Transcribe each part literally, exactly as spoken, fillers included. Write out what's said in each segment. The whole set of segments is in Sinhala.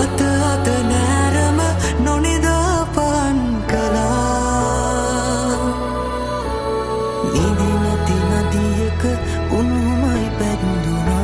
අත අත නෑරම නොනිදාපන් කළා නිදි නැති නදියක උණුමයි පැද්දුනා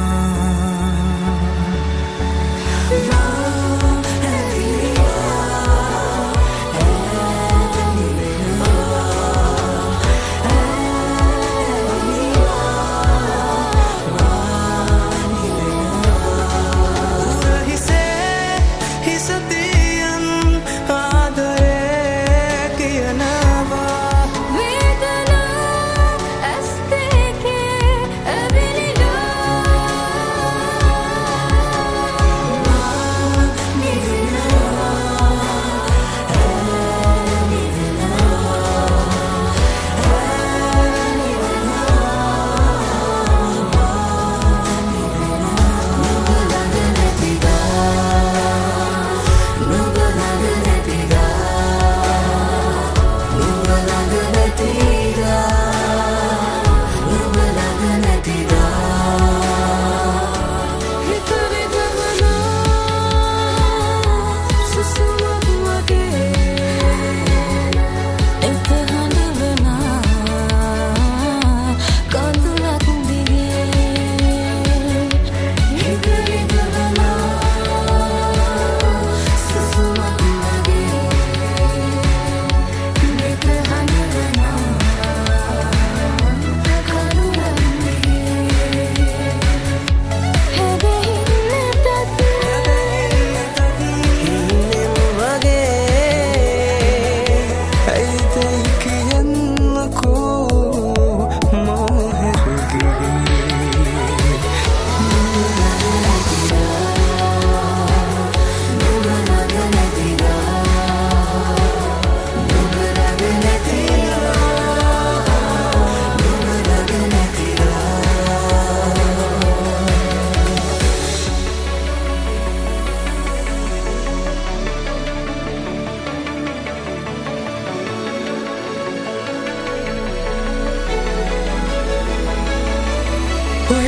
ඔය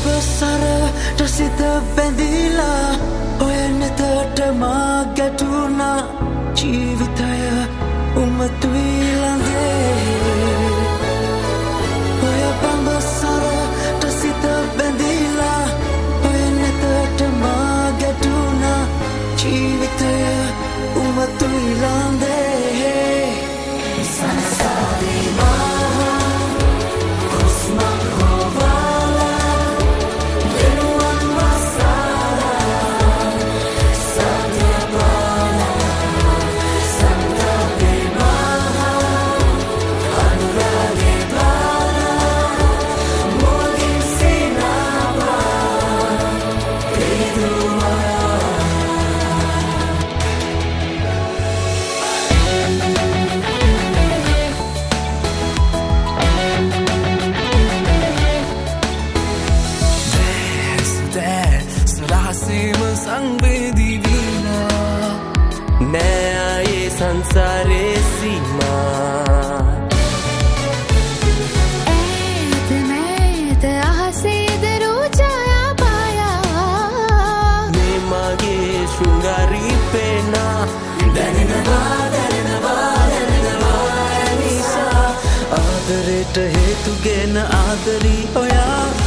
බඹසරට සිත බැඳිලා ඔය නෙතට මා ගැටුණා ජීවිතය උමතුයි ළඟේ ඔය බඹසරට සිත බැඳිලා ඔය නෙතට මා ගැටුණා ජීවිතය උමතුයි ළඟේ සංසාරේ මා संवेदी वीणा नया ये संसारे सीमा ऐत मैत आहसेद रोजाया पाया मैं मागे शृंगारी पेना दननवा दननवा दननवा निशा आदरेट हेतु गेन आदरी ओया